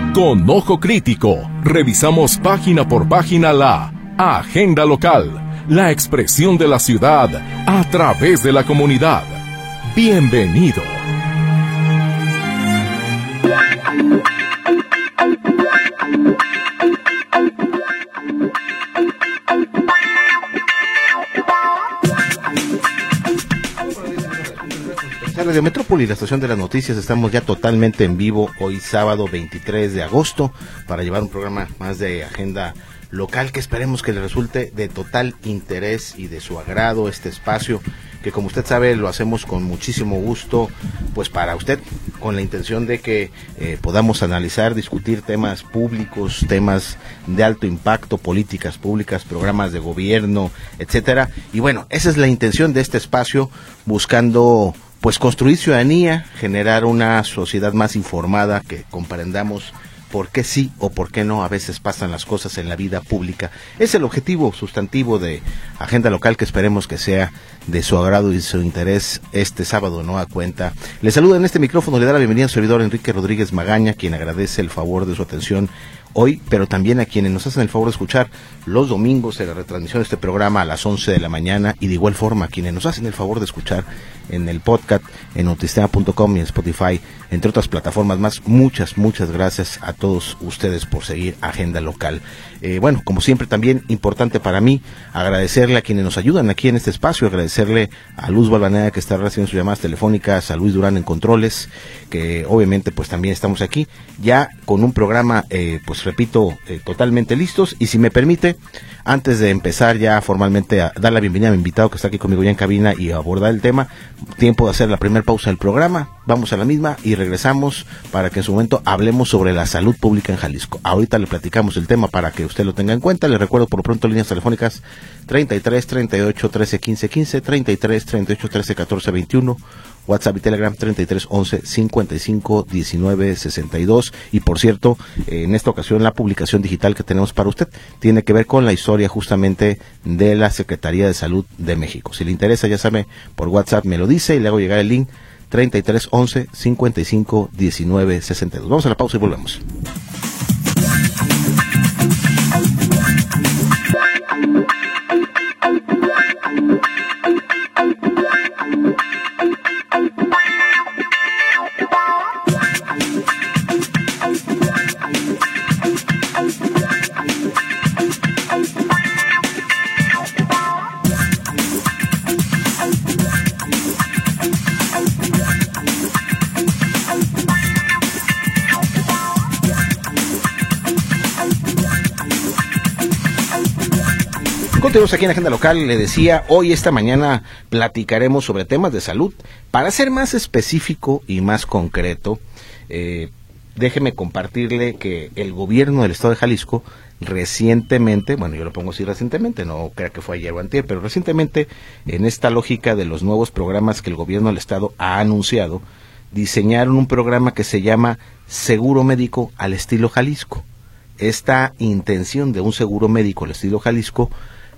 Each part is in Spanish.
Con ojo crítico, revisamos página por página la agenda local, la expresión de la ciudad a través de la comunidad. Bienvenido. Radio Metrópoli, la estación de las noticias, estamos ya totalmente en vivo hoy sábado 23 de agosto para llevar un programa más de agenda local que esperemos que le resulte de total interés y de su agrado este espacio que, como usted sabe, lo hacemos con muchísimo gusto, pues para usted, con la intención de que podamos analizar, discutir temas públicos, temas de alto impacto, políticas públicas, programas de gobierno, etcétera. Y bueno, esa es la intención de este espacio, buscando pues construir ciudadanía, generar una sociedad más informada, que comprendamos por qué sí o por qué no a veces pasan las cosas en la vida pública. Es el objetivo sustantivo de Agenda Local, que esperemos que sea de su agrado y de su interés este sábado, ¿no? A cuenta. Le saluda en este micrófono, le da la bienvenida al servidor Enrique Rodríguez Magaña, quien agradece el favor de su atención hoy, pero también a quienes nos hacen el favor de escuchar los domingos en la retransmisión de este programa a las 11 de la mañana, y de igual forma a quienes nos hacen el favor de escuchar en el podcast, en notistema.com y en Spotify, entre otras plataformas más. Muchas gracias a todos ustedes por seguir Agenda Local. Bueno, como siempre, también importante para mí agradecerle a quienes nos ayudan aquí en este espacio, agradecerle a Luz Balvanera, que está recibiendo sus llamadas telefónicas, a Luis Durán en controles, que obviamente pues también estamos aquí ya con un programa pues repito, totalmente listos. Y si me permite, antes de empezar ya formalmente a dar la bienvenida a mi invitado que está aquí conmigo ya en cabina y abordar el tema, tiempo de hacer la primera pausa del programa, vamos a la misma y regresamos para que en su momento hablemos sobre la salud pública en Jalisco. Ahorita le platicamos el tema para que usted lo tenga en cuenta. Le recuerdo por lo pronto líneas telefónicas 33 38 13 15 15, 33 38 13 14 21, WhatsApp y Telegram 33 11 55 19 62. Y por cierto, en esta ocasión la publicación digital que tenemos para usted tiene que ver con la historia justamente de la Secretaría de Salud de México. Si le interesa, ya sabe, por WhatsApp me lo dice y le hago llegar el link 33 11 55 19 62. Vamos a la pausa y volvemos. Continuamos aquí en Agenda Local. Le decía, hoy esta mañana platicaremos sobre temas de salud. Para ser más específico y más concreto, déjeme compartirle que el gobierno del estado de Jalisco recientemente, bueno, yo lo pongo así recientemente, no crea que fue ayer o antier, pero recientemente, en esta lógica de los nuevos programas que el gobierno del estado ha anunciado, diseñaron un programa que se llama Seguro Médico al Estilo Jalisco. Esta intención de un seguro médico al estilo Jalisco,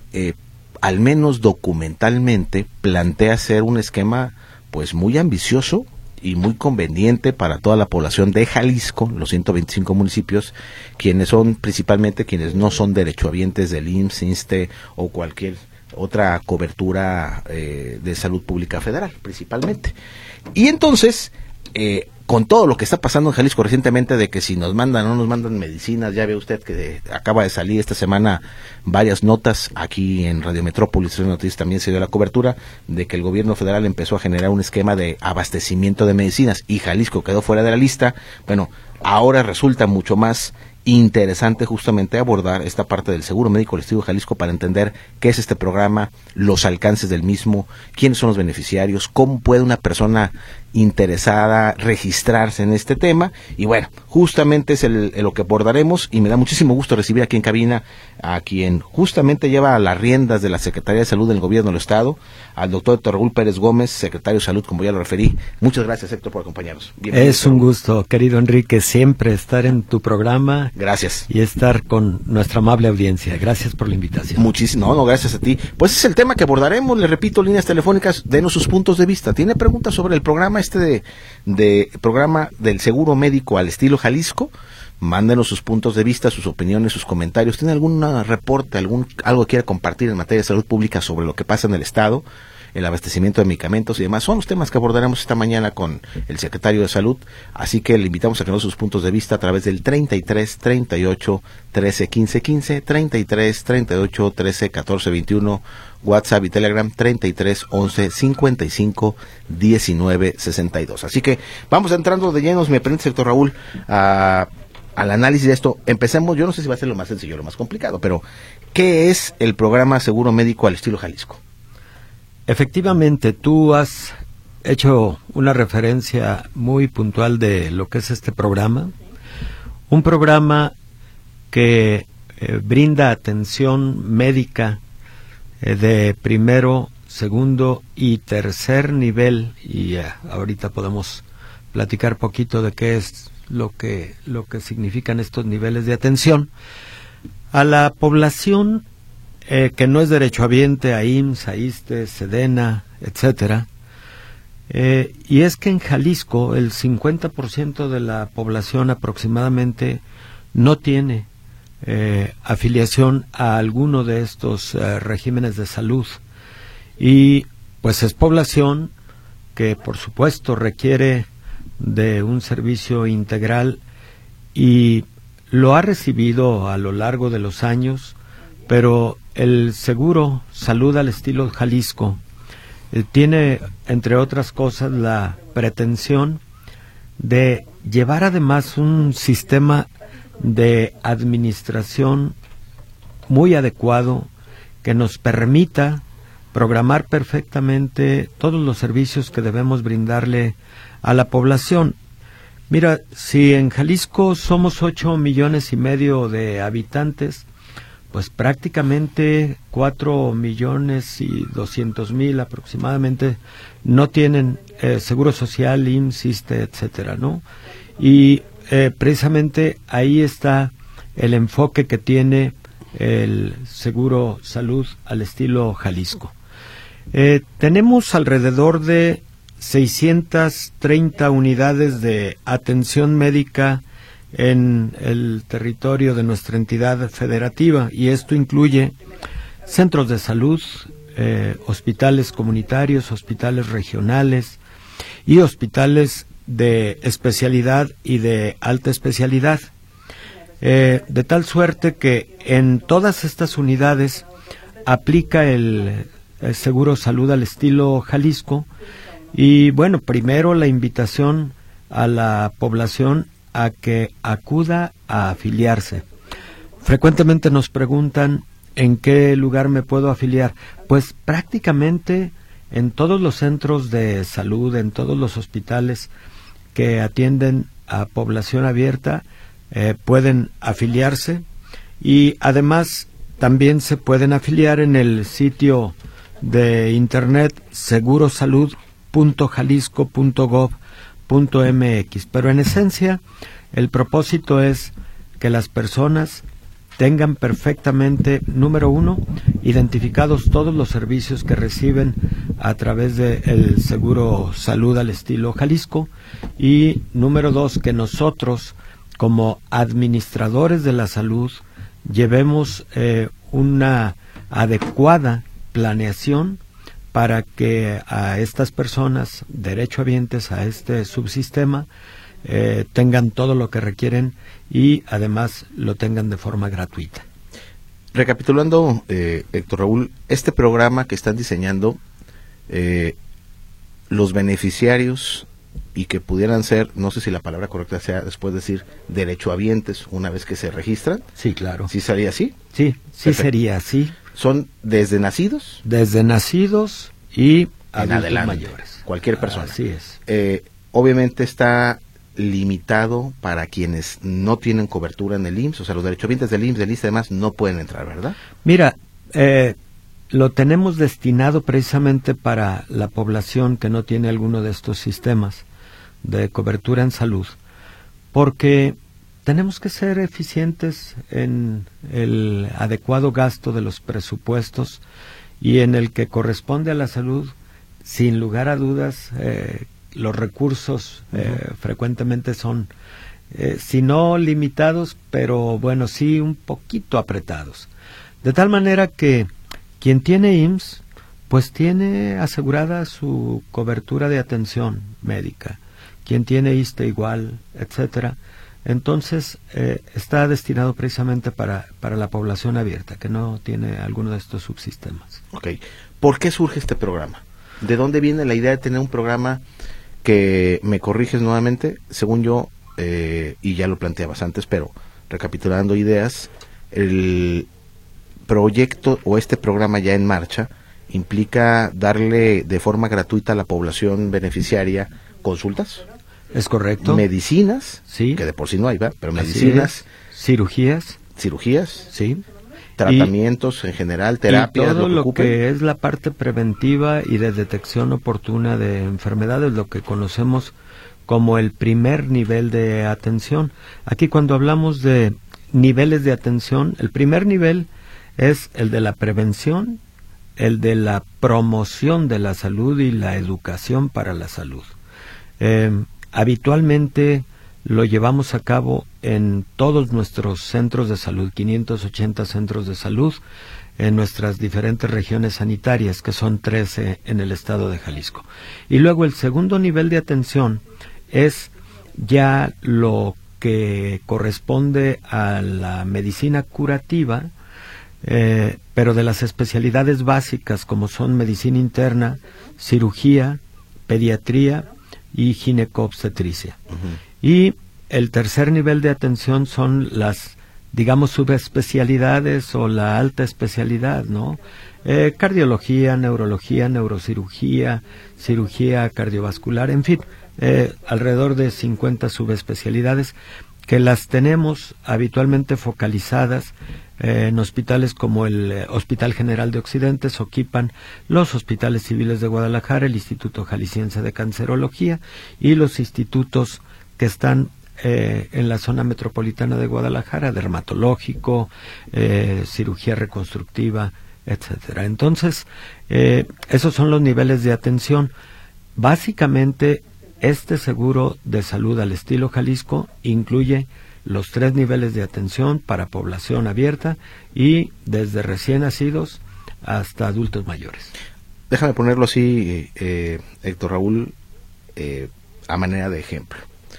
al menos documentalmente, plantea ser un esquema pues muy ambicioso y muy conveniente para toda la población de Jalisco, los 125 municipios, quienes son principalmente quienes no son derechohabientes del IMSS, INSSSTE o cualquier otra cobertura de salud pública federal, principalmente. Y entonces, con todo lo que está pasando en Jalisco recientemente, de que si nos mandan o no nos mandan medicinas, ya ve usted que acaba de salir esta semana varias notas aquí en Radio Metrópolis, Noticias también se dio la cobertura de que el gobierno federal empezó a generar un esquema de abastecimiento de medicinas y Jalisco quedó fuera de la lista. Bueno, ahora resulta mucho más interesante justamente abordar esta parte del seguro médico del estado de Jalisco para entender qué es este programa, los alcances del mismo, quiénes son los beneficiarios, cómo puede una persona interesada registrarse en este tema. Y bueno, justamente es lo que abordaremos, y me da muchísimo gusto recibir aquí en cabina a quien justamente lleva las riendas de la Secretaría de Salud del Gobierno del Estado, al doctor Héctor Raúl Pérez Gómez, secretario de Salud, como ya lo referí. Muchas gracias, Héctor, por acompañarnos. Bienvenido. Es un gusto, querido Enrique, siempre estar en tu programa. Gracias. Y estar con nuestra amable audiencia. Gracias por la invitación. Muchísimo, no, gracias a ti. Pues es el tema que abordaremos, le repito, líneas telefónicas, denos sus puntos de vista. ¿Tiene preguntas sobre el programa de programa del seguro médico al estilo Jalisco? Mándenos sus puntos de vista, sus opiniones, sus comentarios. ¿Tiene algún reporte, algo que quiera compartir en materia de salud pública sobre lo que pasa en el Estado, el abastecimiento de medicamentos y demás? Son los temas que abordaremos esta mañana con el secretario de Salud, así que le invitamos a que nos sus puntos de vista a través del 33 38 13 15 15, 33 38 13 14 21, WhatsApp y Telegram 33 11 55 19 62. Así que vamos entrando de llenos, me permite, doctor Raúl, al análisis de esto. Empecemos, yo no sé si va a ser lo más sencillo o lo más complicado, pero ¿qué es el programa Seguro Médico al Estilo Jalisco? Efectivamente, tú has hecho una referencia muy puntual de lo que es este programa. Un programa que brinda atención médica de primero, segundo y tercer nivel, y ahorita podemos platicar poquito de qué es lo que significan estos niveles de atención a la población que no es derechohabiente a IMSS, a ISSSTE, SEDENA, etcétera. Y es que en Jalisco el 50% de la población aproximadamente no tiene afiliación a alguno de estos regímenes de salud, y pues es población que por supuesto requiere de un servicio integral y lo ha recibido a lo largo de los años, pero el Seguro Salud al Estilo Jalisco tiene, entre otras cosas, la pretensión de llevar además un sistema de administración muy adecuado que nos permita programar perfectamente todos los servicios que debemos brindarle a la población. Mira, si en Jalisco somos 8,5 millones de habitantes, pues prácticamente 4,200,000 aproximadamente no tienen seguro social, IMSS, ISSSTE, etcétera, ¿no? Y precisamente ahí está el enfoque que tiene el Seguro Salud al Estilo Jalisco. Tenemos alrededor de 630 unidades de atención médica en el territorio de nuestra entidad federativa, y esto incluye centros de salud, hospitales comunitarios, hospitales regionales y hospitales de especialidad y de alta especialidad, de tal suerte que en todas estas unidades aplica el Seguro Salud al Estilo Jalisco. Y bueno, primero la invitación a la población a que acuda a afiliarse. Frecuentemente nos preguntan ¿en qué lugar me puedo afiliar? Pues prácticamente en todos los centros de salud, en todos los hospitales que atienden a población abierta, pueden afiliarse, y además también se pueden afiliar en el sitio de internet segurosalud.jalisco.gov.mx. Pero en esencia el propósito es que las personas tengan perfectamente, número uno, identificados todos los servicios que reciben a través del Seguro Salud al Estilo Jalisco, y número dos, que nosotros como administradores de la salud llevemos una adecuada planeación para que a estas personas derechohabientes a este subsistema tengan todo lo que requieren y además lo tengan de forma gratuita. Recapitulando, Héctor Raúl, este programa que están diseñando, los beneficiarios y que pudieran ser, no sé si la palabra correcta sea después decir derechohabientes una vez que se registran. Sí, claro. ¿Sí sería así? Sí, sí. Perfecto. Sería así. ¿Son desde nacidos? Desde nacidos y adultos adelante, mayores. Cualquier persona. Así es. Obviamente está limitado para quienes no tienen cobertura en el IMSS, o sea, los derechohabientes del IMSS, del ISSSTE, además, no pueden entrar, ¿verdad? Mira, lo tenemos destinado precisamente para la población que no tiene alguno de estos sistemas de cobertura en salud, porque tenemos que ser eficientes en el adecuado gasto de los presupuestos, y en el que corresponde a la salud, sin lugar a dudas, los recursos frecuentemente son si no limitados, pero bueno, sí un poquito apretados. De tal manera que quien tiene IMSS, pues tiene asegurada su cobertura de atención médica. Quien tiene ISSSTE igual, etcétera. Entonces, está destinado precisamente para la población abierta, que no tiene alguno de estos subsistemas. Ok. ¿Por qué surge este programa? ¿De dónde viene la idea de tener un programa que, me corriges nuevamente, según yo, y ya lo planteabas antes, pero recapitulando ideas, el proyecto o este programa ya en marcha implica darle de forma gratuita a la población beneficiaria consultas? ¿Es correcto? Medicinas, sí, que de por sí no hay, ¿verdad? Pero medicinas, cirugías, sí, tratamientos en general, terapias, y todo lo que es la parte preventiva y de detección oportuna de enfermedades, lo que conocemos como el primer nivel de atención. Aquí, cuando hablamos de niveles de atención, el primer nivel es el de la prevención, el de la promoción de la salud y la educación para la salud. Habitualmente lo llevamos a cabo en todos nuestros centros de salud, 580 centros de salud, en nuestras diferentes regiones sanitarias, que son 13 en el estado de Jalisco. Y luego el segundo nivel de atención es ya lo que corresponde a la medicina curativa, pero de las especialidades básicas, como son medicina interna, cirugía, pediatría y gineco-obstetricia. Y el tercer nivel de atención son las, digamos, subespecialidades o la alta especialidad, ¿no? Cardiología, neurología, neurocirugía, cirugía cardiovascular, en fin, alrededor de 50 subespecialidades que las tenemos habitualmente focalizadas en hospitales como el Hospital General de Occidente, Soquipan, los hospitales civiles de Guadalajara, el Instituto Jalisciense de Cancerología y los institutos que están en la zona metropolitana de Guadalajara, dermatológico, cirugía reconstructiva, etcétera. Entonces, esos son los niveles de atención. Básicamente, este seguro de salud al estilo Jalisco incluye los 3 niveles de atención para población abierta y desde recién nacidos hasta adultos mayores. Déjame ponerlo así, Héctor Raúl, a manera de ejemplo.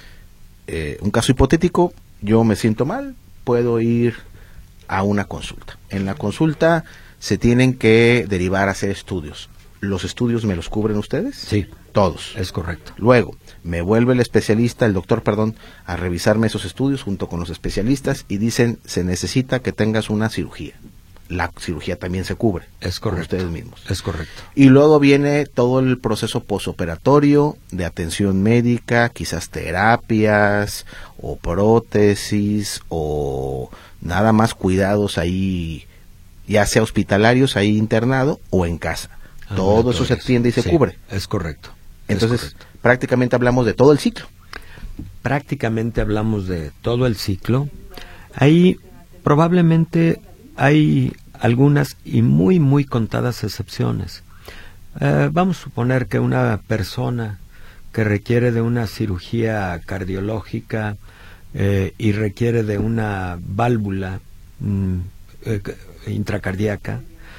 Un caso hipotético, yo me siento mal, puedo ir a una consulta. En la consulta se tienen que derivar a hacer estudios. ¿Los estudios me los cubren ustedes? Sí. Todos. Es correcto. Luego, me vuelve el doctor, a revisarme esos estudios junto con los especialistas y dicen, se necesita que tengas una cirugía. La cirugía también se cubre. Es correcto. Por ustedes mismos. Es correcto. Y luego viene todo el proceso posoperatorio de atención médica, quizás terapias o prótesis o nada más cuidados ahí, ya sea hospitalarios, ahí internado o en casa. Todo eso se atiende y se cubre. Es correcto. Entonces, prácticamente hablamos de todo el ciclo. Prácticamente hablamos de todo el ciclo. Ahí probablemente hay algunas y muy, muy contadas excepciones. Vamos a suponer que una persona que requiere de una cirugía cardiológica y requiere de una válvula intracardíaca,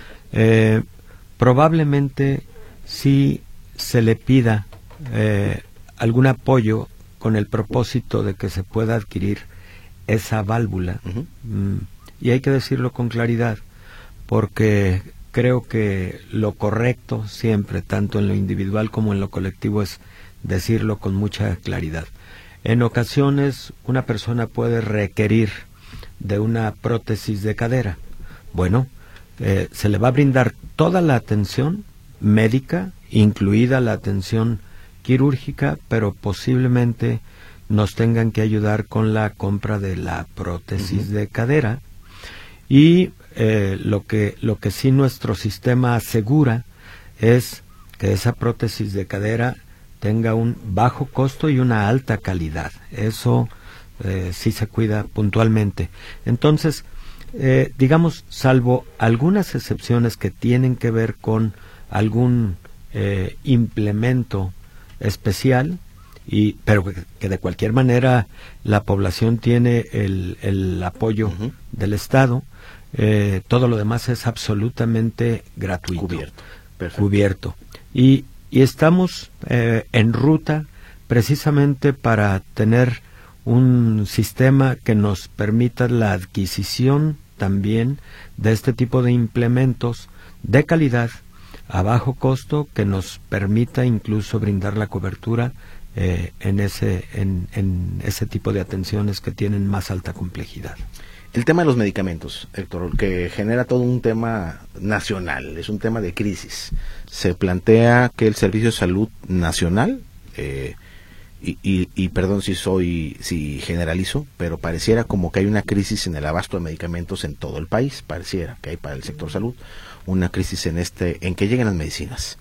probablemente sí se le pida algún apoyo con el propósito de que se pueda adquirir esa válvula. Y hay que decirlo con claridad, porque creo que lo correcto siempre, tanto en lo individual como en lo colectivo, es decirlo con mucha claridad. En ocasiones una persona puede requerir de una prótesis de cadera. Bueno, se le va a brindar toda la atención médica, incluida la atención quirúrgica, pero posiblemente nos tengan que ayudar con la compra de la prótesis de cadera. Y lo que sí nuestro sistema asegura es que esa prótesis de cadera tenga un bajo costo y una alta calidad. Eso sí se cuida puntualmente. Entonces, digamos, salvo algunas excepciones que tienen que ver con algún implemento especial, pero que de cualquier manera la población tiene el apoyo del Estado. Todo lo demás es absolutamente gratuito. Cubierto. Perfecto. Cubierto. Y estamos en ruta precisamente para tener un sistema que nos permita la adquisición también de este tipo de implementos de calidad a bajo costo, que nos permita incluso brindar la cobertura en ese tipo de atenciones que tienen más alta complejidad. El tema de los medicamentos, Héctor, que genera todo un tema nacional, es un tema de crisis. Se plantea que el Servicio de Salud Nacional, y perdón si generalizo, pero pareciera como que hay una crisis en el abasto de medicamentos en todo el país. Pareciera que hay para el sector salud una crisis en que lleguen las medicinas.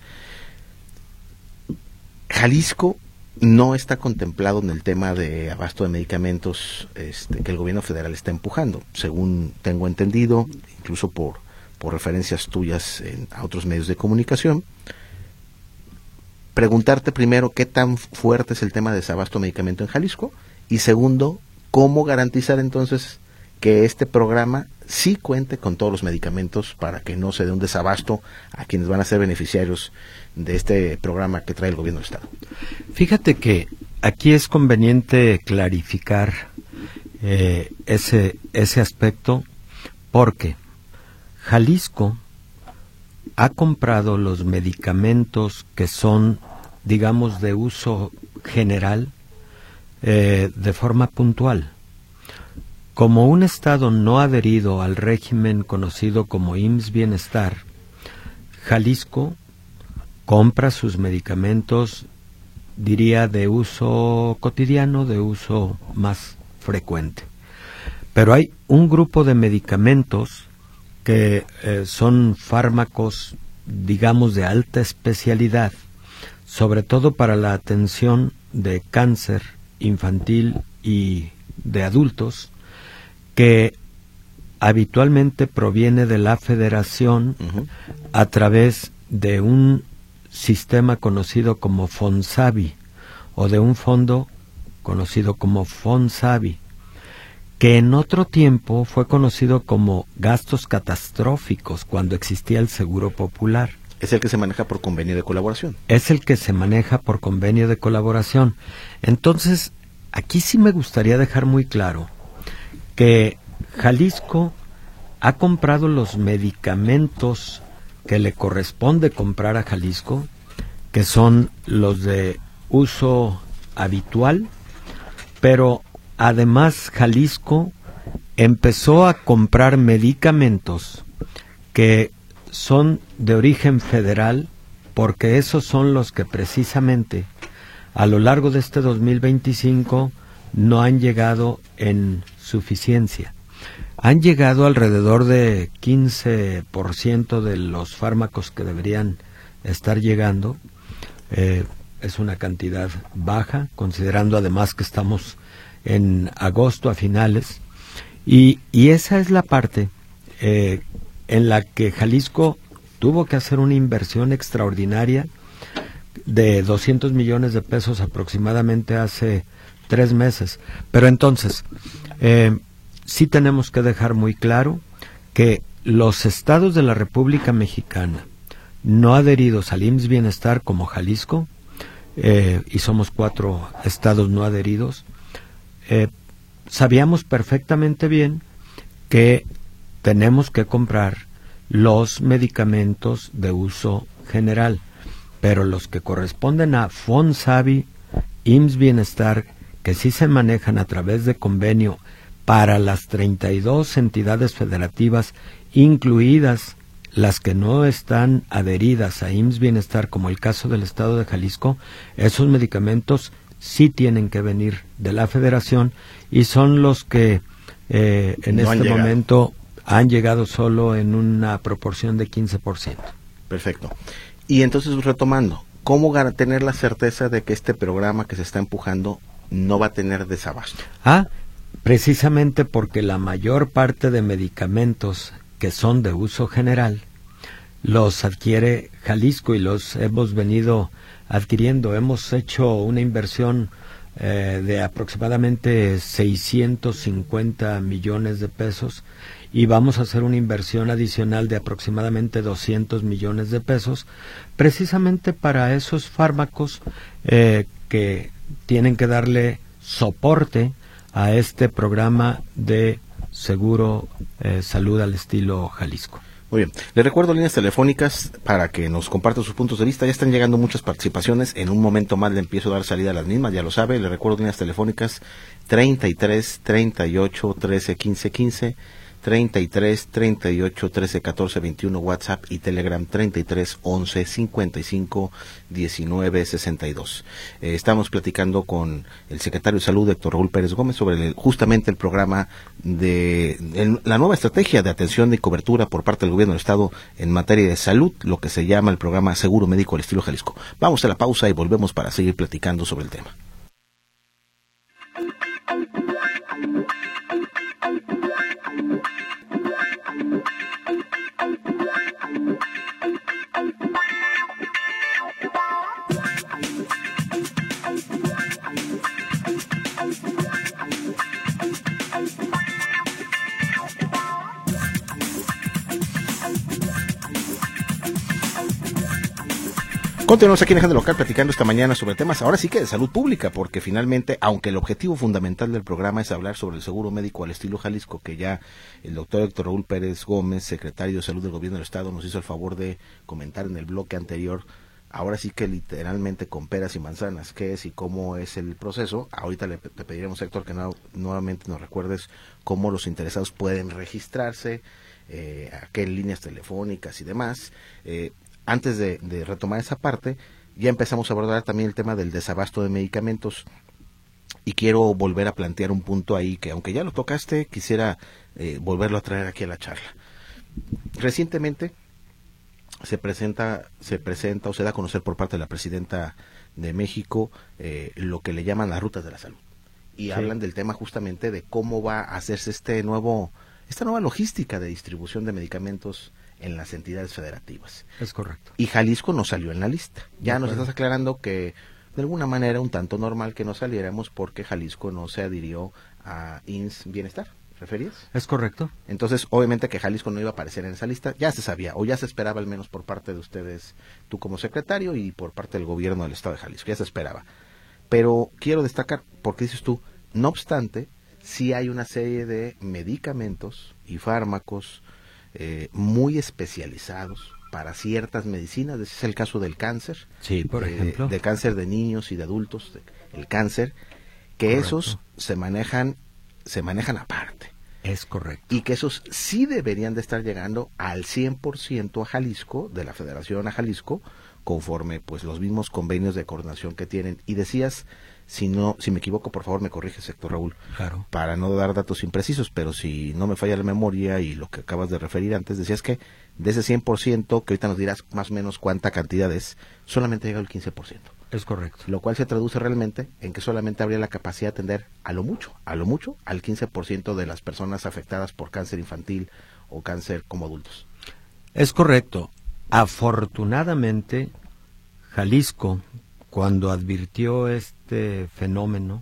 Jalisco no está contemplado en el tema de abasto de medicamentos que el gobierno federal está empujando, según tengo entendido, incluso por referencias tuyas a otros medios de comunicación. Preguntarte primero qué tan fuerte es el tema de desabasto de medicamento en Jalisco, y segundo, cómo garantizar entonces que este programa sí cuente con todos los medicamentos para que no se dé un desabasto a quienes van a ser beneficiarios de este programa que trae el gobierno del Estado. Fíjate que aquí es conveniente clarificar ese aspecto, porque Jalisco ha comprado los medicamentos que son, digamos, de uso general de forma puntual. Como un estado no adherido al régimen conocido como IMSS Bienestar, Jalisco compra sus medicamentos, diría, de uso cotidiano, de uso más frecuente. Pero hay un grupo de medicamentos que son fármacos, digamos, de alta especialidad, sobre todo para la atención de cáncer infantil y de adultos, que habitualmente proviene de la Federación a través de un sistema conocido como Fonsavi, o de un fondo conocido como Fonsavi, que en otro tiempo fue conocido como gastos catastróficos cuando existía el Seguro Popular. Es el que se maneja por convenio de colaboración. Es el que se maneja por convenio de colaboración. Entonces, aquí sí me gustaría dejar muy claro que Jalisco ha comprado los medicamentos que le corresponde comprar a Jalisco, que son los de uso habitual, pero además Jalisco empezó a comprar medicamentos que son de origen federal, porque esos son los que precisamente a lo largo de este 2025 no han llegado en suficiencia. Han llegado alrededor de 15% de los fármacos que deberían estar llegando. Es una cantidad baja, considerando además que estamos en agosto a finales. Y esa es la parte en la que Jalisco tuvo que hacer una inversión extraordinaria de 200 millones de pesos aproximadamente hace 3 meses. Pero entonces, sí tenemos que dejar muy claro que los estados de la República Mexicana no adheridos al IMSS Bienestar, como Jalisco, y somos 4 estados no adheridos, sabíamos perfectamente bien que tenemos que comprar los medicamentos de uso general, pero los que corresponden a Fonsavi, IMSS Bienestar, que sí se manejan a través de convenio para las 32 entidades federativas, incluidas las que no están adheridas a IMSS Bienestar, como el caso del estado de Jalisco, esos medicamentos sí tienen que venir de la Federación, y son los que en este momento han llegado solo en una proporción de 15%. Perfecto. Y entonces, retomando, ¿cómo tener la certeza de que este programa que se está empujando no va a tener desabasto? Precisamente porque la mayor parte de medicamentos que son de uso general los adquiere Jalisco y los hemos venido adquiriendo. Hemos hecho una inversión de aproximadamente 650 millones de pesos, y vamos a hacer una inversión adicional de aproximadamente 200 millones de pesos, precisamente para esos fármacos que tienen que darle soporte a este programa de seguro salud al estilo Jalisco. Muy bien, le recuerdo líneas telefónicas para que nos comparta sus puntos de vista. Ya están llegando muchas participaciones, en un momento más le empiezo a dar salida a las mismas, ya lo sabe. Le recuerdo líneas telefónicas 33 38 13 15 15, 33 38 13 14 21, WhatsApp y Telegram 33 11 55 19 62. Estamos platicando con el secretario de Salud, Héctor Raúl Pérez Gómez, sobre justamente el programa de la nueva estrategia de atención y cobertura por parte del gobierno del estado en materia de salud, lo que se llama el programa Seguro Médico al Estilo Jalisco. Vamos a la pausa y volvemos para seguir platicando sobre el tema. Continuamos aquí en Agenda Local platicando esta mañana sobre temas ahora sí que de salud pública, porque finalmente, aunque el objetivo fundamental del programa es hablar sobre el seguro médico al estilo Jalisco, que ya el doctor Héctor Raúl Pérez Gómez, secretario de Salud del Gobierno del Estado, nos hizo el favor de comentar en el bloque anterior, ahora sí que literalmente con peras y manzanas, qué es y cómo es el proceso. Ahorita te pediremos, Héctor, que nuevamente nos recuerdes cómo los interesados pueden registrarse, a qué líneas telefónicas y demás. Antes de retomar esa parte, ya empezamos a abordar también el tema del desabasto de medicamentos, y quiero volver a plantear un punto ahí que, aunque ya lo tocaste, quisiera volverlo a traer aquí a la charla. Recientemente se presenta o se da a conocer por parte de la presidenta de México lo que le llaman las rutas de la salud, y hablan del tema justamente de cómo va a hacerse esta nueva logística de distribución de medicamentos en las entidades federativas. Es correcto. Y Jalisco no salió en la lista. Ya nos estás aclarando que de alguna manera un tanto normal que no saliéramos porque Jalisco no se adhirió a IMSS Bienestar, ¿referías? Es correcto. Entonces, obviamente que Jalisco no iba a aparecer en esa lista, ya se sabía, o ya se esperaba al menos por parte de ustedes, tú como secretario, y por parte del gobierno del estado de Jalisco, ya se esperaba. Pero quiero destacar, porque dices tú, no obstante, sí hay una serie de medicamentos y fármacos muy especializados para ciertas medicinas. Ese es el caso del cáncer, sí, por ejemplo, del cáncer de niños y de adultos, el cáncer, que correcto, esos se manejan aparte. Es correcto. Y que esos sí deberían de estar llegando al 100% a Jalisco, de la Federación a Jalisco, conforme pues los mismos convenios de coordinación que tienen. Y decías, si me equivoco, por favor me corriges, Héctor Raúl, claro, para no dar datos imprecisos, pero si no me falla la memoria y lo que acabas de referir antes, decías que de ese 100%, que ahorita nos dirás más o menos cuánta cantidad es, solamente llega el 15%. Es correcto. Lo cual se traduce realmente en que solamente habría la capacidad de atender a lo mucho, al 15% de las personas afectadas por cáncer infantil o cáncer como adultos. Es correcto. Afortunadamente, Jalisco, cuando advirtió este fenómeno,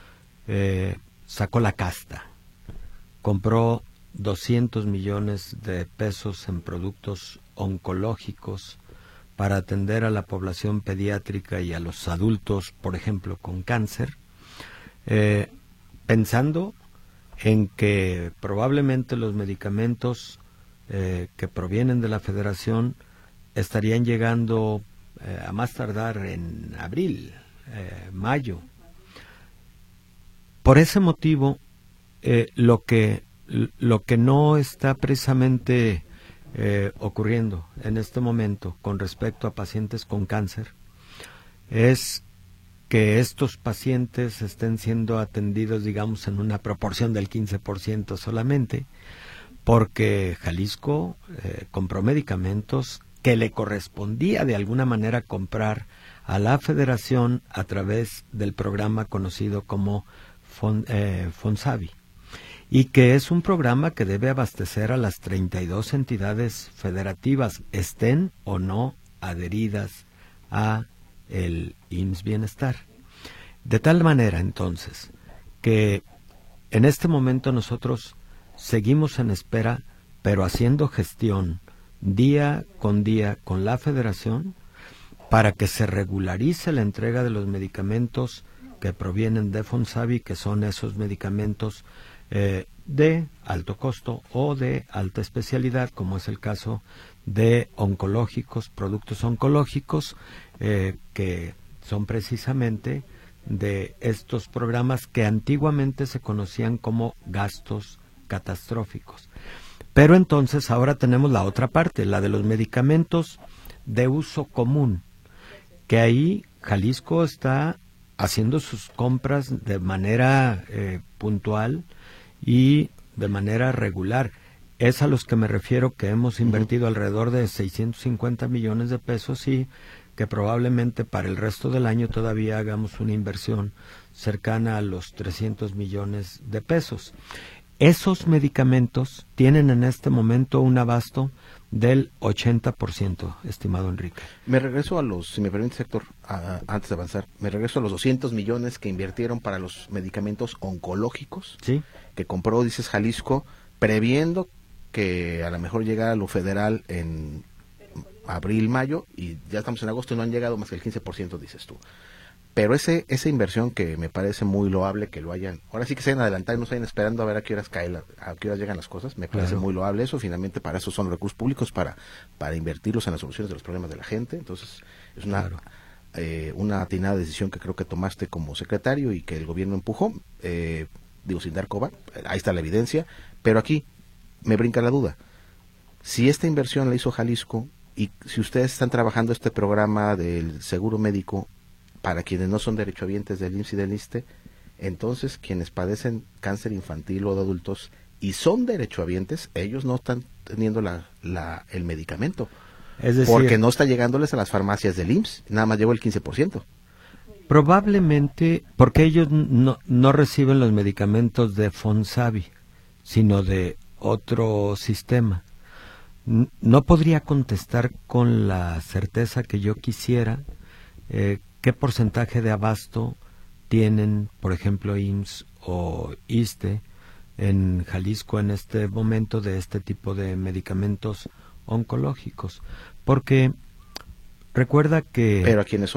sacó la casta, compró 200 millones de pesos en productos oncológicos para atender a la población pediátrica y a los adultos, por ejemplo, con cáncer, pensando en que probablemente los medicamentos que provienen de la Federación estarían llegando a más tardar en abril, mayo. Por ese motivo, lo que no está precisamente ocurriendo en este momento con respecto a pacientes con cáncer es que estos pacientes estén siendo atendidos, digamos, en una proporción del 15% solamente, porque Jalisco compró medicamentos que le correspondía de alguna manera comprar a la Federación a través del programa conocido como Fonsavi, y que es un programa que debe abastecer a las 32 entidades federativas, estén o no adheridas a el IMSS Bienestar. De tal manera, entonces, que en este momento nosotros seguimos en espera, pero haciendo gestión día con la Federación para que se regularice la entrega de los medicamentos que provienen de Fonsavi, que son esos medicamentos de alto costo o de alta especialidad, como es el caso de oncológicos, productos oncológicos, que son precisamente de estos programas que antiguamente se conocían como gastos catastróficos. Pero entonces ahora tenemos la otra parte, la de los medicamentos de uso común, que ahí Jalisco está haciendo sus compras de manera puntual y de manera regular. Es a los que me refiero, que hemos invertido alrededor de 650 millones de pesos y que probablemente para el resto del año todavía hagamos una inversión cercana a los 300 millones de pesos. Esos medicamentos tienen en este momento un abasto del 80%, estimado Enrique. Me regreso a los, si me permite, Héctor, antes de avanzar, me regreso a los 200 millones que invirtieron para los medicamentos oncológicos, ¿sí?, que compró, dices, Jalisco, previendo que a lo mejor llegara lo federal en abril, mayo, y ya estamos en agosto y no han llegado más que el 15%, dices tú. Pero esa inversión, que me parece muy loable que lo hayan, ahora sí que se hayan adelantado y no se vayan esperando a ver a qué horas a qué horas llegan las cosas, me parece muy loable eso. Finalmente para eso son los recursos públicos, para invertirlos en las soluciones de los problemas de la gente. Entonces es una atinada decisión que creo que tomaste como secretario y que el gobierno empujó, sin dar coba, ahí está la evidencia. Pero aquí me brinca la duda, si esta inversión la hizo Jalisco y si ustedes están trabajando este programa del seguro médico para quienes no son derechohabientes del IMSS y del ISSSTE, entonces quienes padecen cáncer infantil o de adultos y son derechohabientes, ellos no están teniendo el medicamento. Es decir, porque no está llegándoles a las farmacias del IMSS, nada más llegó el 15%. Probablemente porque ellos no reciben los medicamentos de Fonsavi, sino de otro sistema. No podría contestar con la certeza que yo quisiera qué porcentaje de abasto tienen, por ejemplo, IMSS o ISSSTE en Jalisco en este momento de este tipo de medicamentos oncológicos, porque recuerda que... Pero a quienes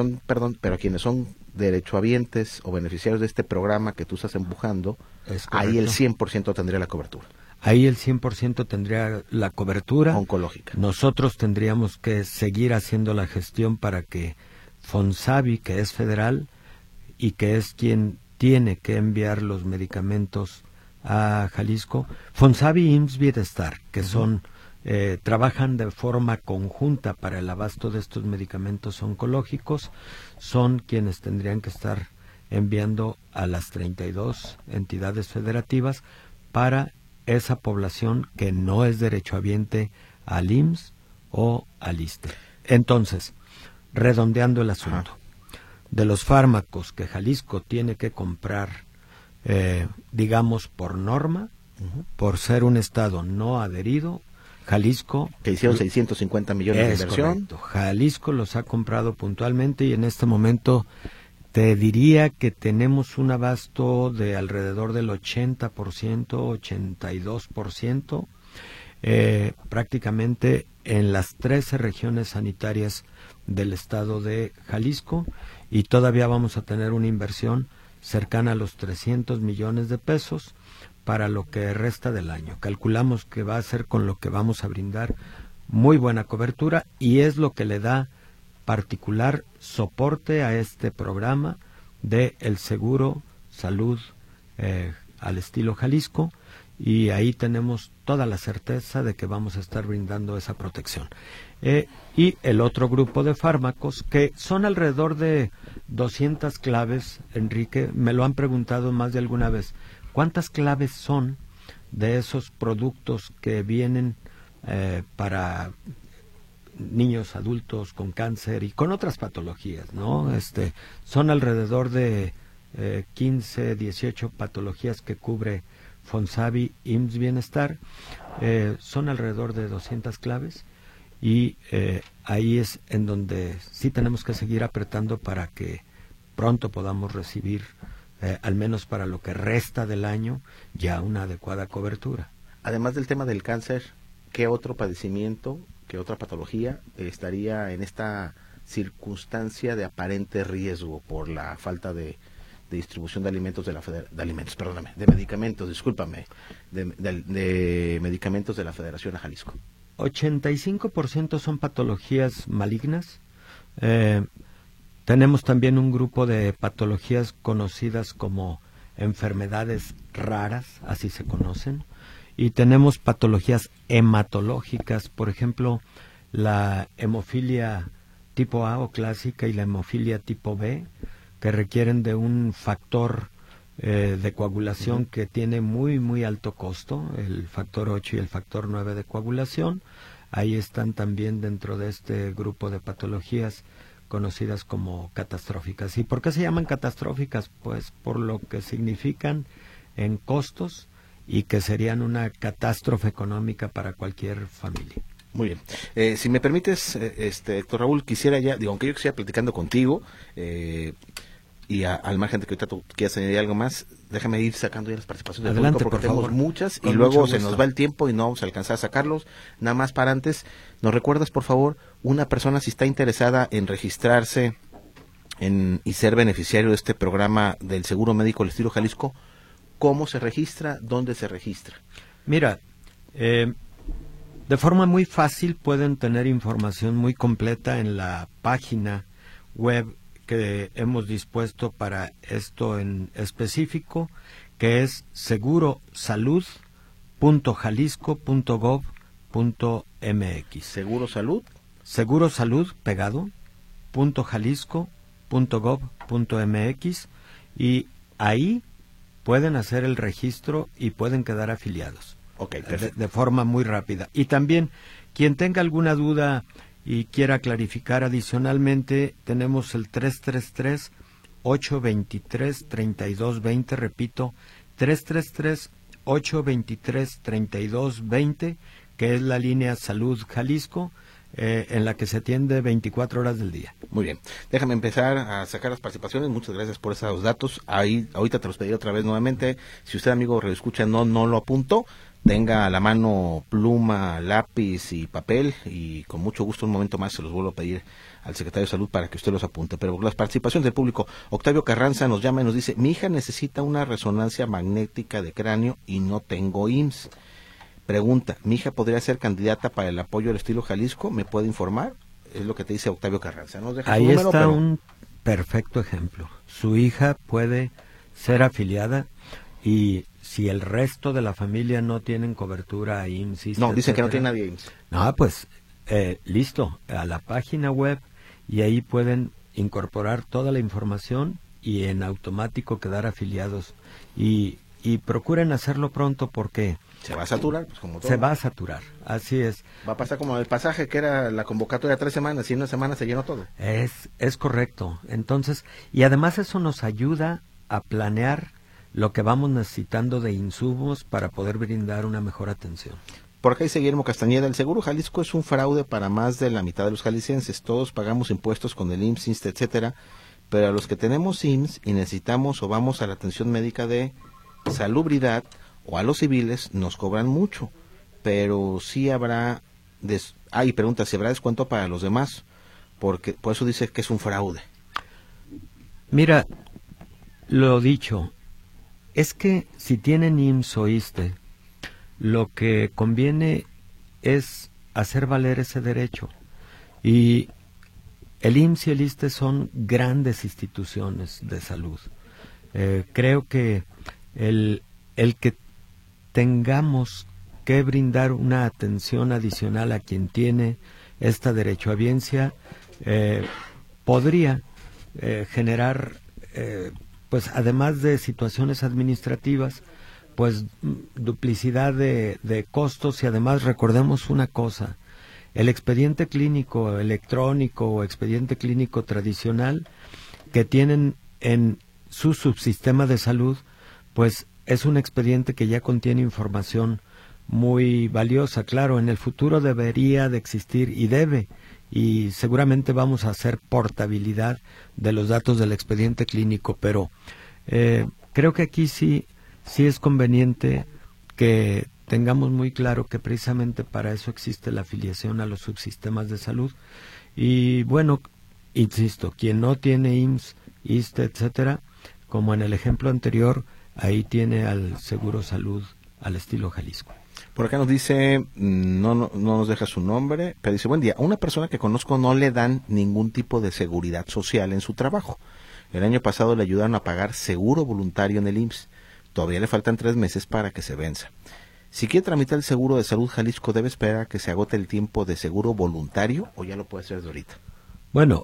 son derechohabientes o beneficiarios de este programa que tú estás empujando, ahí el 100% tendría la cobertura. Ahí el 100% tendría la cobertura oncológica. Nosotros tendríamos que seguir haciendo la gestión para que Fonsavi, que es federal y que es quien tiene que enviar los medicamentos a Jalisco, Fonsavi y IMSS Bienestar, que son trabajan de forma conjunta para el abasto de estos medicamentos oncológicos, son quienes tendrían que estar enviando a las 32 entidades federativas para esa población que no es derechohabiente al IMSS o al ISSSTE. Entonces, redondeando el asunto, de los fármacos que Jalisco tiene que comprar, digamos por norma, por ser un estado no adherido, Jalisco... Que hicieron 650 millones de inversión. Correcto. Jalisco los ha comprado puntualmente y en este momento te diría que tenemos un abasto de alrededor del 80%, 82%, prácticamente en las 13 regiones sanitarias del estado de Jalisco, y todavía vamos a tener una inversión cercana a los 300 millones de pesos para lo que resta del año. Calculamos que va a ser con lo que vamos a brindar muy buena cobertura y es lo que le da particular soporte a este programa de el seguro salud al estilo Jalisco, y ahí tenemos toda la certeza de que vamos a estar brindando esa protección. Y el otro grupo de fármacos, que son alrededor de 200 claves, Enrique, me lo han preguntado más de alguna vez, ¿cuántas claves son de esos productos que vienen para niños, adultos con cáncer y con otras patologías, ¿no? Son alrededor de 15, 18 patologías que cubre Fonsavi, IMSS Bienestar, son alrededor de 200 claves y ahí es en donde sí tenemos que seguir apretando para que pronto podamos recibir, al menos para lo que resta del año, ya una adecuada cobertura. Además del tema del cáncer, ¿qué otro padecimiento, qué otra patología estaría en esta circunstancia de aparente riesgo por la falta de distribución de alimentos de medicamentos, discúlpame, de medicamentos de la Federación a Jalisco? 85% son patologías malignas. Tenemos también un grupo de patologías conocidas como enfermedades raras, así se conocen, y tenemos patologías hematológicas, por ejemplo, la hemofilia tipo A o clásica y la hemofilia tipo B, que requieren de un factor de coagulación que tiene muy, muy alto costo, el factor 8 y el factor 9 de coagulación. Ahí están también dentro de este grupo de patologías conocidas como catastróficas. ¿Y por qué se llaman catastróficas? Pues por lo que significan en costos y que serían una catástrofe económica para cualquier familia. Muy bien. Si me permites, Héctor Raúl, quisiera ya, aunque yo quisiera platicando contigo, y al margen de que ahorita tú quieras añadir algo más, déjame ir sacando ya las participaciones del público, porque tenemos muchas y luego se nos va el tiempo y no vamos a alcanzar a sacarlos. Nada más para antes, ¿nos recuerdas, por favor, una persona si está interesada en registrarse y ser beneficiario de este programa del Seguro Médico del Estilo Jalisco, cómo se registra, dónde se registra? Mira, de forma muy fácil pueden tener información muy completa en la página web que hemos dispuesto para esto en específico, que es segurosalud.jalisco.gov.mx. ¿Segurosalud? Segurosalud, pegado, .jalisco.gov.mx, y ahí pueden hacer el registro y pueden quedar afiliados. Okay, perfecto. De forma muy rápida. Y también, quien tenga alguna duda y quiera clarificar adicionalmente, tenemos el 333-823-3220, repito, 333-823-3220, que es la línea Salud Jalisco, en la que se atiende 24 horas del día. Muy bien, déjame empezar a sacar las participaciones. Muchas gracias por esos datos. Ahí ahorita te los pediré otra vez nuevamente. Si usted, amigo radioescucha, no lo apuntó, tenga a la mano pluma, lápiz y papel, y con mucho gusto un momento más se los vuelvo a pedir al secretario de Salud para que usted los apunte. Pero las participaciones del público, Octavio Carranza nos llama y nos dice: mi hija necesita una resonancia magnética de cráneo y no tengo IMSS. Pregunta: ¿mi hija podría ser candidata para el apoyo del Estilo Jalisco? ¿Me puede informar? Es lo que te dice Octavio Carranza. Ahí está un perfecto ejemplo. Su hija puede ser afiliada, y si el resto de la familia no tienen cobertura a IMSS... No, dicen que no tiene nadie IMSS. No, pues, listo, a la página web, y ahí pueden incorporar toda la información y en automático quedar afiliados. Y procuren hacerlo pronto, porque... ¿Se va a saturar? Pues como todo. Se va a saturar, así es. Va a pasar como el pasaje, que era la convocatoria 3 semanas, y en una semana se llenó todo. Es correcto. Entonces, y además eso nos ayuda a planear lo que vamos necesitando de insumos para poder brindar una mejor atención. Por acá dice Guillermo Castañeda: el Seguro Jalisco es un fraude para más de la mitad de los jaliscienses. Todos pagamos impuestos con el IMSS, INSSSTE, etcétera, pero a los que tenemos IMSS y necesitamos o vamos a la atención médica de salubridad o a los civiles, nos cobran mucho, pero sí habrá y pregunta si habrá descuento para los demás, porque por eso dice que es un fraude. Mira, lo dicho, es que si tienen IMSS o ISSSTE, lo que conviene es hacer valer ese derecho. Y el IMSS y el ISSSTE son grandes instituciones de salud. Creo que el que tengamos que brindar una atención adicional a quien tiene esta derechohabiencia podría generar, pues además de situaciones administrativas, pues duplicidad de costos. Y además recordemos una cosa: el expediente clínico electrónico o expediente clínico tradicional que tienen en su subsistema de salud, pues es un expediente que ya contiene información muy valiosa. Claro, en el futuro debería de existir y debe y seguramente vamos a hacer portabilidad de los datos del expediente clínico, pero creo que aquí sí es conveniente que tengamos muy claro que precisamente para eso existe la afiliación a los subsistemas de salud. Y bueno, insisto, quien no tiene IMSS, ISSSTE, etcétera, como en el ejemplo anterior, ahí tiene al Seguro Salud al estilo Jalisco. Por acá nos dice, no nos deja su nombre, pero dice, buen día, a una persona que conozco no le dan ningún tipo de seguridad social en su trabajo. El año pasado le ayudaron a pagar seguro voluntario en el IMSS. Todavía le faltan 3 meses para que se venza. Si quiere tramitar el seguro de salud Jalisco, ¿debe esperar a que se agote el tiempo de seguro voluntario o ya lo puede hacer de ahorita? Bueno,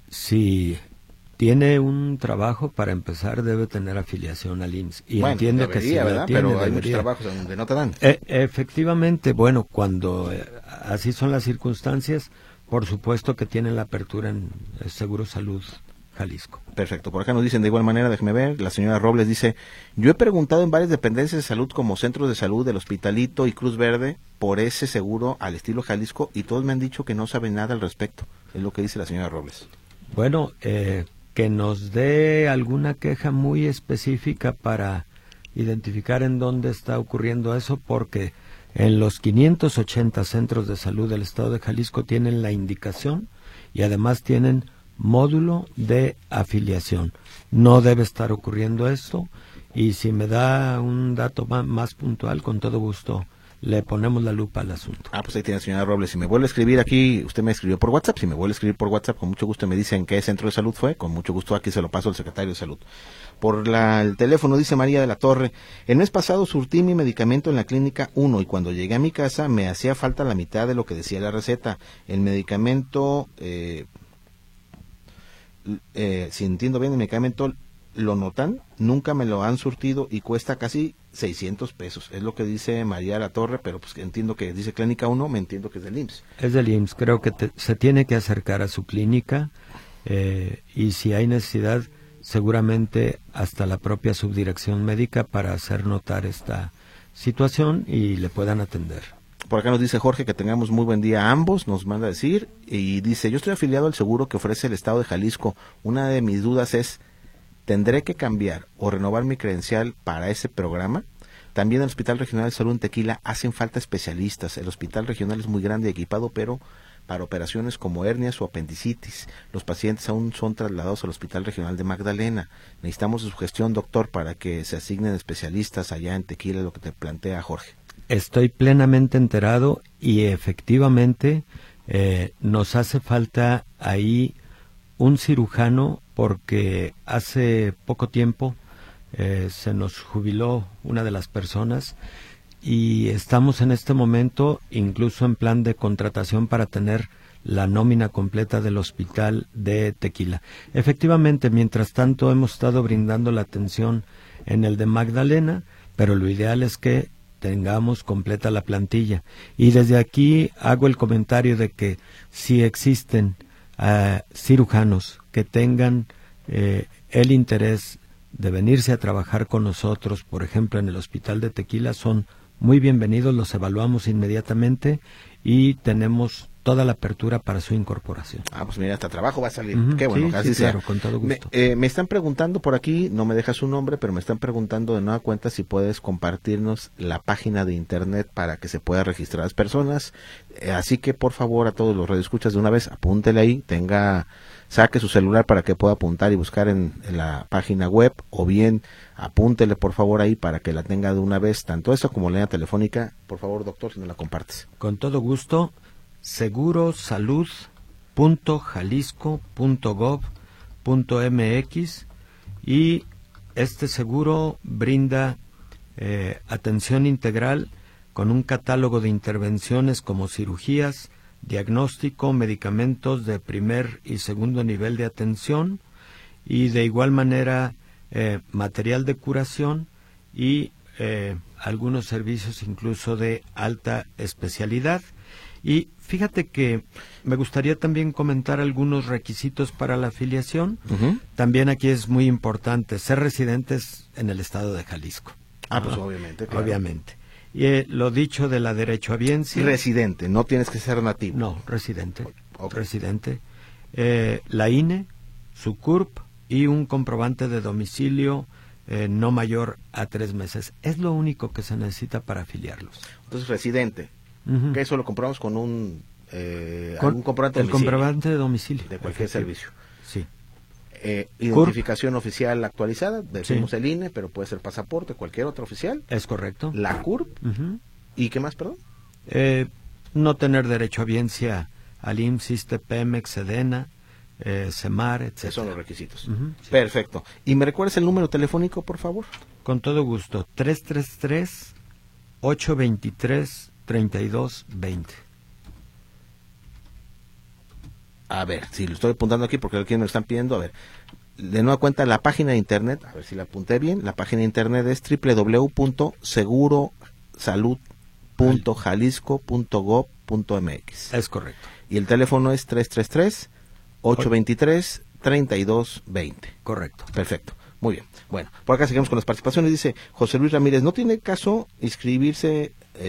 si tiene un trabajo, para empezar debe tener afiliación al IMSS. Y bueno, entiendo debería, que si ¿verdad? la tiene, pero hay debería. muchos trabajos donde no te dan. Efectivamente, bueno, cuando así son las circunstancias, por supuesto que tienen la apertura en el Seguro Salud Jalisco. Perfecto, por acá nos dicen de igual manera, déjeme ver, la señora Robles dice, yo he preguntado en varias dependencias de salud como centros de salud del Hospitalito y Cruz Verde por ese seguro al estilo Jalisco y todos me han dicho que no saben nada al respecto, es lo que dice la señora Robles. Bueno, que nos dé alguna queja muy específica para identificar en dónde está ocurriendo eso, porque en los 580 centros de salud del estado de Jalisco tienen la indicación y además tienen módulo de afiliación. No debe estar ocurriendo esto, y si me da un dato más puntual, con todo gusto le ponemos la lupa al asunto. Pues ahí tiene la señora Robles. Si me vuelve a escribir aquí, usted me escribió por WhatsApp, si me vuelve a escribir por WhatsApp, con mucho gusto me dice en qué centro de salud fue, con mucho gusto aquí se lo paso al secretario de salud. Por el teléfono dice María de la Torre, el mes pasado surtí mi medicamento en la clínica 1 y cuando llegué a mi casa me hacía falta la mitad de lo que decía la receta. El medicamento, si entiendo bien, el medicamento lo notan, nunca me lo han surtido y cuesta casi 600 pesos. Es lo que dice María de la Torre, pero pues entiendo que dice clínica 1, me entiendo que es del IMSS. Es del IMSS, creo que se tiene que acercar a su clínica y si hay necesidad, seguramente hasta la propia subdirección médica para hacer notar esta situación y le puedan atender. Por acá nos dice Jorge que tengamos muy buen día a ambos, nos manda a decir, y dice, yo estoy afiliado al seguro que ofrece el estado de Jalisco. Una de mis dudas es, ¿tendré que cambiar o renovar mi credencial para ese programa? También en el Hospital Regional de Salud en Tequila hacen falta especialistas. El hospital regional es muy grande y equipado, pero para operaciones como hernias o apendicitis. Los pacientes aún son trasladados al Hospital Regional de Magdalena. Necesitamos su gestión, doctor, para que se asignen especialistas allá en Tequila, lo que te plantea Jorge. Estoy plenamente enterado y efectivamente nos hace falta ahí un cirujano porque hace poco tiempo se nos jubiló una de las personas y estamos en este momento incluso en plan de contratación para tener la nómina completa del hospital de Tequila. Efectivamente, mientras tanto hemos estado brindando la atención en el de Magdalena, pero lo ideal es que tengamos completa la plantilla. Y desde aquí hago el comentario de que si existen cirujanos que tengan el interés de venirse a trabajar con nosotros, por ejemplo en el hospital de Tequila, son muy bienvenidos, los evaluamos inmediatamente y tenemos toda la apertura para su incorporación. Pues mira, hasta trabajo va a salir. Qué bueno, sí, así sí, sea. Claro, con todo gusto. Me están preguntando por aquí, no me deja su nombre, pero me están preguntando de nueva cuenta si puedes compartirnos la página de internet para que se pueda registrar a las personas. Así que por favor a todos los radioescuchas de una vez, apúntele ahí, saque su celular para que pueda apuntar y buscar en la página web, o bien apúntele por favor ahí para que la tenga de una vez, tanto eso como la línea telefónica. Por favor, doctor, si no la compartes. Con todo gusto. segurosalud.jalisco.gov.mx y este seguro brinda atención integral con un catálogo de intervenciones como cirugías, diagnóstico, medicamentos de primer y segundo nivel de atención y de igual manera material de curación y algunos servicios incluso de alta especialidad. Y fíjate que me gustaría también comentar algunos requisitos para la afiliación. También aquí es muy importante ser residentes en el estado de Jalisco. Pues obviamente. Claro. Obviamente. Y lo dicho de la derechohabiencia. Residente, no tienes que ser nativo. No, residente. residente, la INE, su CURP y un comprobante de domicilio no mayor a 3 meses. Es lo único que se necesita para afiliarlos. Entonces, residente, que eso lo compramos con un comprobante de domicilio. El comprobante de domicilio. De cualquier servicio. Sí. Identificación CURP oficial actualizada, decimos el INE, pero puede ser pasaporte, cualquier otro oficial. Es correcto. La CURP. ¿Y qué más, perdón? No tener derecho a biencia al IMSS, ISSSTE, Pemex, SEDENA, SEMAR, etc. Esos son los requisitos. Sí. Perfecto. ¿Y me recuerdas el número telefónico, por favor? Con todo gusto. 333-823-3220. A ver, si lo estoy apuntando aquí porque aquí me lo están pidiendo. A ver, de nueva cuenta la página de internet, a ver si la apunté bien. La página de internet es www.segurosalud.jalisco.gov.mx. Es correcto. Y el teléfono es 333-823-3220. Correcto. Perfecto. Muy bien. Bueno, por acá seguimos con las participaciones. Dice José Luis Ramírez, ¿no tiene caso inscribirse?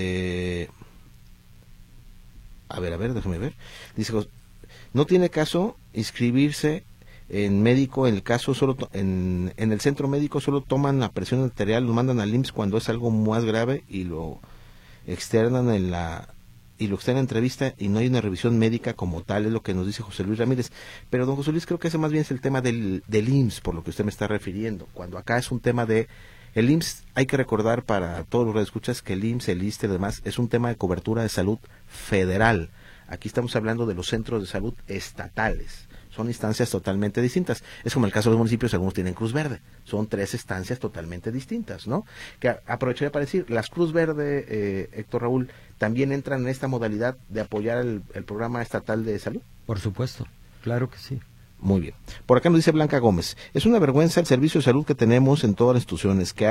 A ver, déjame ver. Dice no tiene caso inscribirse en médico, en el caso solo en el centro médico solo toman la presión arterial, lo mandan al IMSS cuando es algo más grave y lo externan en entrevista y no hay una revisión médica como tal, es lo que nos dice José Luis Ramírez. Pero don José Luis, creo que ese más bien es el tema del IMSS, por lo que usted me está refiriendo, cuando acá es un tema de el IMSS. Hay que recordar para todos los radioescuchas que el IMSS, el ISSSTE y demás es un tema de cobertura de salud federal. Aquí estamos hablando de los centros de salud estatales. Son instancias totalmente distintas. Es como el caso de los municipios, algunos tienen Cruz Verde. Son 3 instancias totalmente distintas, ¿no? Que aprovecharía para decir, las Cruz Verde, Héctor Raúl, también entran en esta modalidad de apoyar el programa estatal de salud. Por supuesto, claro que sí. Muy bien. Por acá nos dice Blanca Gómez, es una vergüenza el servicio de salud que tenemos en todas las instituciones, que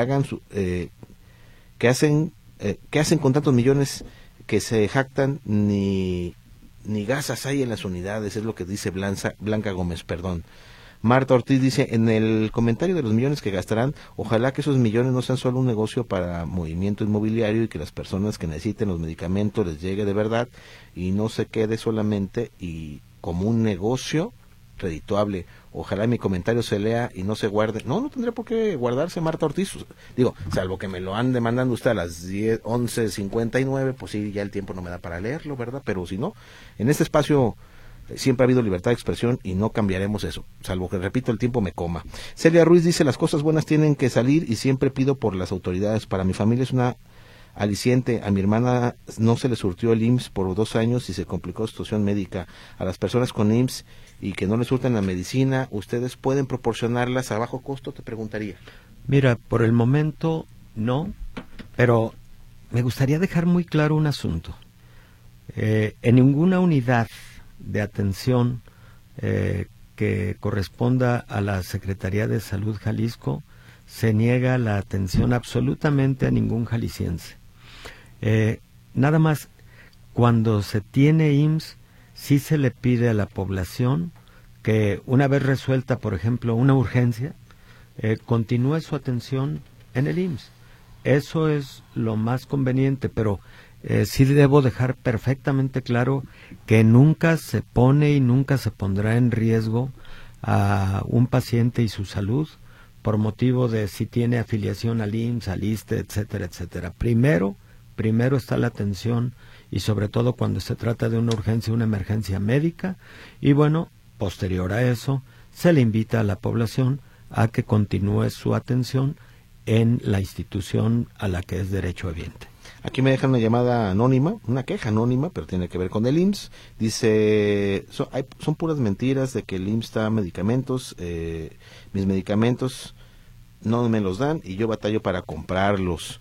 hacen con tantos millones que se jactan, ni gasas hay en las unidades, es lo que dice Blanca Gómez, perdón. Marta Ortiz dice, en el comentario de los millones que gastarán, ojalá que esos millones no sean solo un negocio para movimiento inmobiliario y que las personas que necesiten los medicamentos les llegue de verdad y no se quede solamente y como un negocio redituable. Ojalá mi comentario se lea y no se guarde. No tendría por qué guardarse, Marta Ortiz. Digo, salvo que me lo ande mandando usted a las 11:59, pues sí, ya el tiempo no me da para leerlo, ¿verdad? Pero si no, en este espacio siempre ha habido libertad de expresión y no cambiaremos eso, salvo que, repito, el tiempo me coma. Celia Ruiz dice, las cosas buenas tienen que salir y siempre pido por las autoridades. Para mi familia es una aliciente. A mi hermana no se le surtió el IMSS por 2 años y se complicó su situación médica. A las personas con IMSS y que no les surten la medicina, ¿ustedes pueden proporcionarlas a bajo costo? Te preguntaría. Mira, por el momento no, pero me gustaría dejar muy claro un asunto. En ninguna unidad de atención que corresponda a la Secretaría de Salud Jalisco se niega la atención absolutamente a ningún jalisciense. Nada más, cuando se tiene IMSS, sí se le pide a la población que una vez resuelta, por ejemplo, una urgencia, continúe su atención en el IMSS. Eso es lo más conveniente, pero sí debo dejar perfectamente claro que nunca se pone y nunca se pondrá en riesgo a un paciente y su salud por motivo de si tiene afiliación al IMSS, al ISSSTE, etcétera, etcétera. Primero está la atención y sobre todo cuando se trata de una urgencia, una emergencia médica, y bueno, posterior a eso, se le invita a la población a que continúe su atención en la institución a la que es derechohabiente. Aquí me dejan una llamada anónima, una queja anónima, pero tiene que ver con el IMSS. Dice, son puras mentiras de que el IMSS da medicamentos, mis medicamentos no me los dan y yo batallo para comprarlos.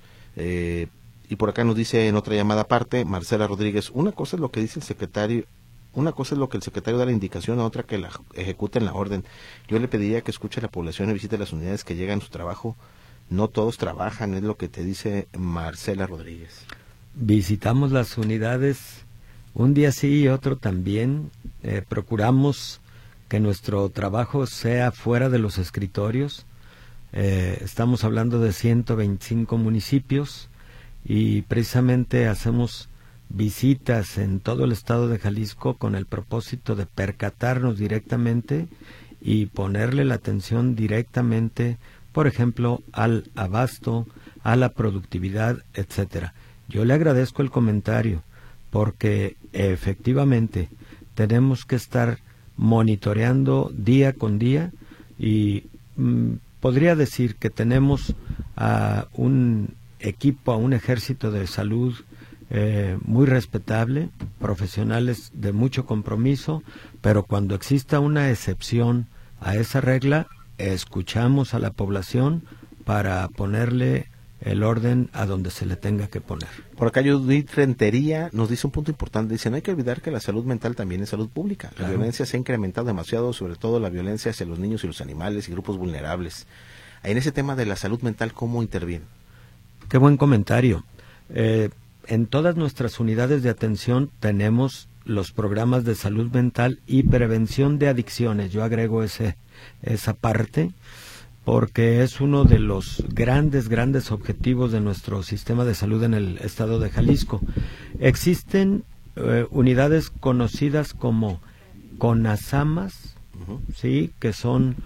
Y por acá nos dice en otra llamada aparte, Marcela Rodríguez, una cosa es lo que dice el secretario, una cosa es lo que el secretario da la indicación, a otra que la ejecuten la orden. Yo le pediría que escuche a la población y visite las unidades que llegan a su trabajo. No todos trabajan, es lo que te dice Marcela Rodríguez. Visitamos las unidades un día sí y otro también. Procuramos que nuestro trabajo sea fuera de los escritorios. Estamos hablando de 125 municipios y precisamente hacemos visitas en todo el estado de Jalisco con el propósito de percatarnos directamente y ponerle la atención directamente, por ejemplo, al abasto, a la productividad, etcétera. Yo le agradezco el comentario porque efectivamente tenemos que estar monitoreando día con día y podría decir que tenemos a un equipo, a un ejército de salud muy respetable, profesionales de mucho compromiso, pero cuando exista una excepción a esa regla, escuchamos a la población para ponerle el orden a donde se le tenga que poner. Por acá Judith Rentería nos dice un punto importante, dice, no hay que olvidar que la salud mental también es salud pública. La violencia se ha incrementado demasiado, sobre todo la violencia hacia los niños y los animales y grupos vulnerables. En ese tema de la salud mental, ¿cómo interviene? Qué buen comentario. En todas nuestras unidades de atención tenemos los programas de salud mental y prevención de adicciones. Yo agrego esa parte porque es uno de los grandes objetivos de nuestro sistema de salud en el estado de Jalisco. Existen unidades conocidas como CONASAMAS, ¿sí?, que son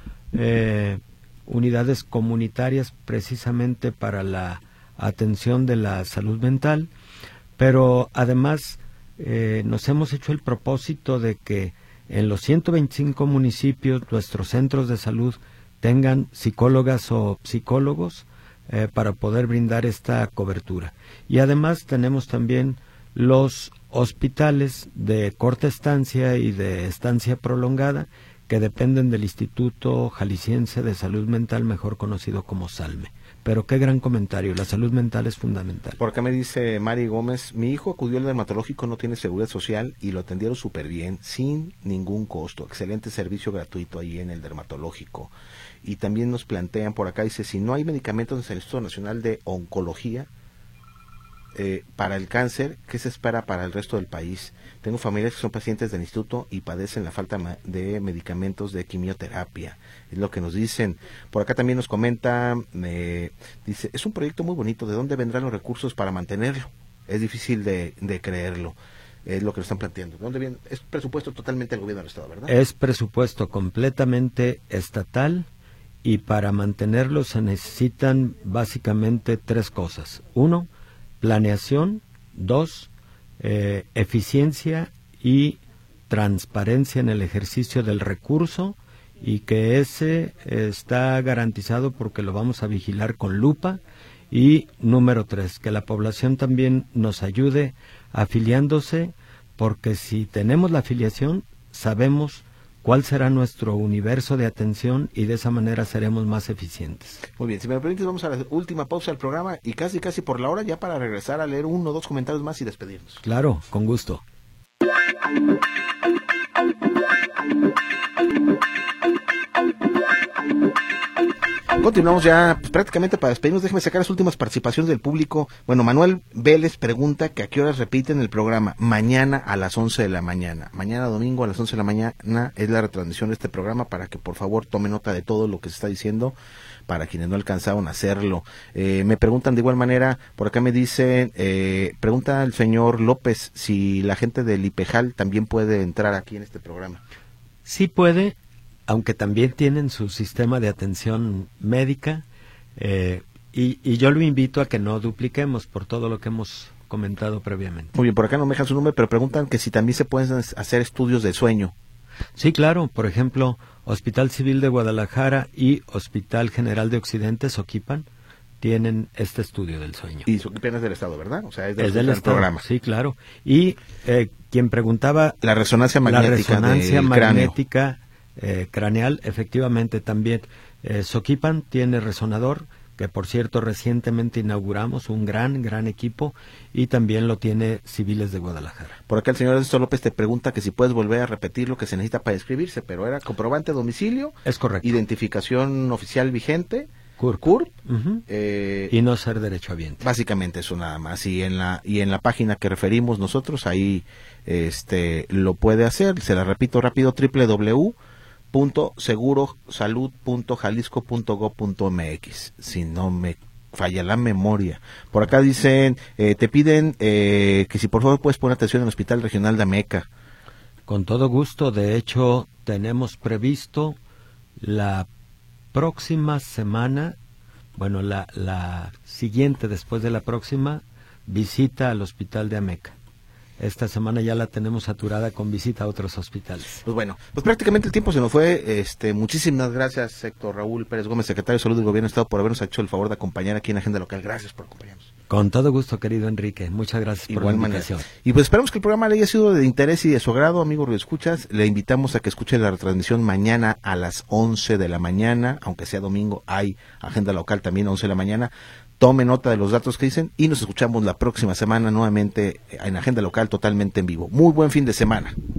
unidades comunitarias precisamente para la atención de la salud mental, pero además nos hemos hecho el propósito de que en los 125 municipios nuestros centros de salud tengan psicólogas o psicólogos para poder brindar esta cobertura. Y además tenemos también los hospitales de corta estancia y de estancia prolongada que dependen del Instituto Jalisciense de Salud Mental, mejor conocido como SALME. Pero qué gran comentario, la salud mental es fundamental. Por acá me dice Mari Gómez, mi hijo acudió al dermatológico, no tiene seguridad social y lo atendieron súper bien, sin ningún costo, excelente servicio gratuito ahí en el dermatológico. Y también nos plantean por acá, dice, si no hay medicamentos en el Instituto Nacional de Oncología para el cáncer, ¿qué se espera para el resto del país? Tengo familiares que son pacientes del instituto y padecen la falta de medicamentos de quimioterapia, es lo que nos dicen. Por acá también nos comenta, dice, es un proyecto muy bonito, ¿de dónde vendrán los recursos para mantenerlo? Es difícil de creerlo, es lo que nos están planteando. ¿De dónde viene? Es presupuesto totalmente del gobierno del estado, ¿verdad? Es presupuesto completamente estatal y para mantenerlo se necesitan básicamente 3 cosas. 1, planeación. 2, eficiencia y transparencia en el ejercicio del recurso, y que ese está garantizado porque lo vamos a vigilar con lupa. Y número 3, que la población también nos ayude afiliándose, porque si tenemos la afiliación sabemos cuál será nuestro universo de atención y de esa manera seremos más eficientes. Muy bien, si me permites vamos a la última pausa del programa y casi por la hora ya para regresar a leer 1 o 2 comentarios más y despedirnos. Claro, con gusto. Continuamos ya pues, prácticamente para despedirnos. Déjeme sacar las últimas participaciones del público. Bueno, Manuel Vélez pregunta que a qué horas repiten el programa. Mañana a las 11 de la mañana. Mañana domingo a las 11 de la mañana es la retransmisión de este programa, para que por favor tome nota de todo lo que se está diciendo para quienes no alcanzaron a hacerlo. Me preguntan de igual manera, por acá me dicen, pregunta el señor López si la gente del IPEJAL también puede entrar aquí en este programa. Sí puede, aunque también tienen su sistema de atención médica, y yo lo invito a que no dupliquemos por todo lo que hemos comentado previamente. Muy bien, por acá no me dejan su nombre, pero preguntan que si también se pueden hacer estudios de sueño. Sí, claro, por ejemplo, Hospital Civil de Guadalajara y Hospital General de Occidente, Soquipan, tienen este estudio del sueño. Y Soquipan es del Estado, ¿verdad? O sea, es del programa. Sí, claro. Y quien preguntaba... La resonancia magnética craneal, efectivamente también. Soquipan tiene resonador, que por cierto recientemente inauguramos, un gran equipo, y también lo tiene Civiles de Guadalajara. Por acá el señor Ernesto López te pregunta que si puedes volver a repetir lo que se necesita para inscribirse, pero era comprobante de domicilio. Es correcto. Identificación oficial vigente. CURP. Y no ser derechohabiente. Básicamente eso nada más. Y en la página que referimos nosotros, ahí lo puede hacer. Se la repito rápido, www.segurosalud.jalisco.gov.mx. Si no me falla la memoria. Por acá dicen, te piden que si por favor puedes poner atención en el Hospital Regional de Ameca. Con todo gusto, de hecho, tenemos previsto la próxima semana, bueno, la siguiente después de la próxima, visita al Hospital de Ameca. Esta semana ya la tenemos saturada con visita a otros hospitales. Pues bueno, pues prácticamente el tiempo se nos fue. Muchísimas gracias, Héctor Raúl Pérez Gómez, secretario de Salud del Gobierno del Estado, por habernos hecho el favor de acompañar aquí en Agenda Local. Gracias por acompañarnos. Con todo gusto, querido Enrique. Muchas gracias por la invitación. Y pues esperamos que el programa le haya sido de interés y de su agrado, amigo radioescuchas. Le invitamos a que escuche la retransmisión mañana a las 11 de la mañana, aunque sea domingo, hay Agenda Local también 11 de la mañana. Tome nota de los datos que dicen y nos escuchamos la próxima semana nuevamente en Agenda Local totalmente en vivo. Muy buen fin de semana.